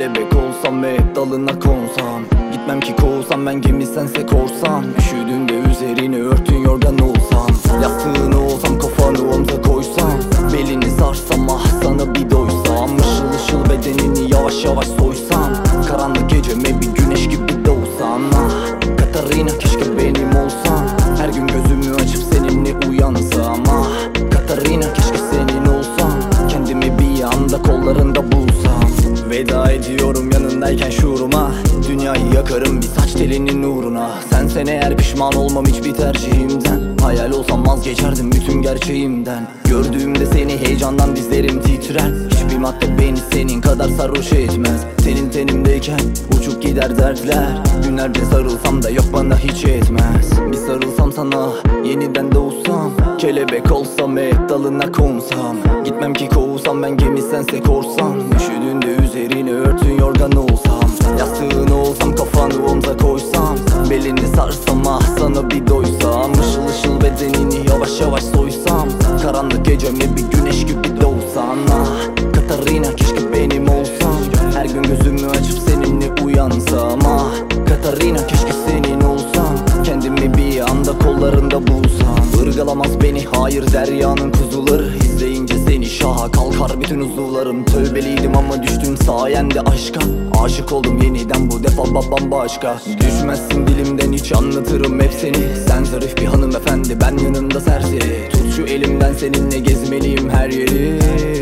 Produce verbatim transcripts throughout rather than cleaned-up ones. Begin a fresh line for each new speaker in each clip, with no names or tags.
Kelebek olsam ve hep dalına konsam, gitmem ki kovsam, ben gemi sense korsan. Üşüdüğünde üzerine örtün yorgan olsam, yastığını olsam kafanı omza koysam, belini sarsam ah sana bir doysam, ışıl ışıl bedenini yavaş yavaş soysam, karanlık geceme bir güneş gibi doğsam. Ah Katarina keşke benim olsan, her gün gözümü açıp seninle uyansam. Ah Katarina keşke senin olsam, kendimi bir anda kollarında bulsam. Veda ediyorum yanındayken şuuruma, dünyayı yakarım bir saç telinin uğruna. Sensen eğer pişman olmam hiçbir tercihimden, hayal olsam vazgeçerdim bütün gerçeğimden. Gördüğümde seni heyecandan dizlerim titrer, hiçbir madde beni senin kadar sarhoş etmez. Senin tenimdeyken uçup gider dertler, günlerce sarılsam da yok bana hiç etmez. Bir sarılsam sana yeniden doğsam, kelebek olsam hep dalına konsam, gitmem ki kovsam, ben gemi sense korsan. Üşüdüğünde üzerine örtün yorgan olsam, yastığın olsam kafanı omza koysam, belini sarsam ah sana bir doysam, ışıl ışıl bedenini yavaş yavaş soysam, karanlık geceme bir güneş gibi doğsam. Ah Katarina keşke benim olsan, her gün gözümü açıp seninle uyansam. Ah Katarina keşke senin olsam, kendimi bir anda kollarında bulsam. Irgalamaz beni hayır deryanın kuzuları, izleyince seni şaha kalkar bütün uzuvlarım. Tövbeliydim ama düştüm sayende aşka, aşık oldum yeniden bu defa bambaşka. Düşmezsin dilimden hiç anlatırım hep seni, sen zarif bir hanımefendi ben yanında serseri. Tut şu elimden seninle gezmeliyim her yeri,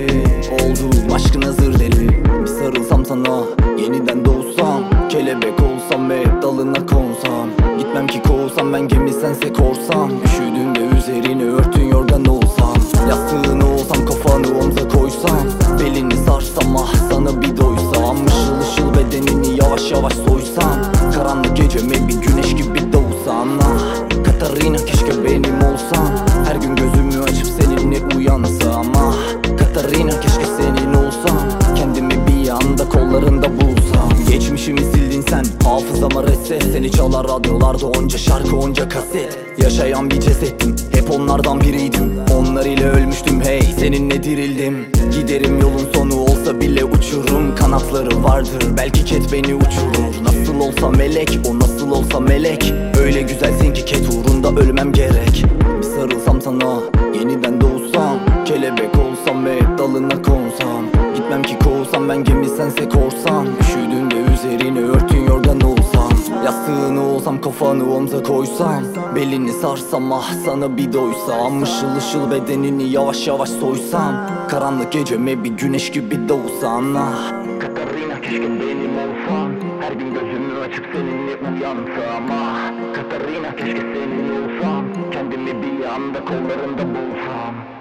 oldum aşkın hazır deli. Bir sarılsam sana yeniden doğsam, kelebek olsam ve hep dalına konsam, gitmem ki kovsam, ben gemi sense korsan. Üşüdüğünde üzerine örtün yorgan olsam, yastığını olsam kafanı omza koysam, belini sarsam ah sana bir doysam, ışıl ışıl bedenini yavaş yavaş soysam, karanlık geceme bir güneş gibi doğsam. Ah Katarina keşke benim olsan, her gün gözümü açıp seninle uyansam. Ah Katarina keşke senin olsam, kendimi bir anda kollarında bulsam. Geçmişimi sildin sen hafızama reset, seni çalar radyolarda onca şarkı onca kaset. Yaşayan bir cesettim hep onlardan biriydim, onlar ile ölmüştüm hey seninle dirildim. Giderim yolun sonu olsa bile uçurum, kanatları vardır belki ket beni uçurur. Nasıl olsa melek o nasıl olsa melek, öyle güzelsin ki ket uğrunda ölmem gerek. Bir sarılsam sana yeniden doğsam, kelebek olsam ve hep dalına konsam, gitmem ki kovsam, ben gemi sense korsan. Üşüdüğünde üzerine örtün yorgan olsam, yastığını olsam kafanı omza koysam, belini sarsam ah sana bir doysam, ışıl ışıl bedenini yavaş yavaş soysam, karanlık geceme bir güneş gibi doğsam. Ah Katarina keşke benim olsan, her gün gözümü açıp seninle uyansam. Ah Katarina keşke senin olsam, kendimi bir anda kollarında bulsam.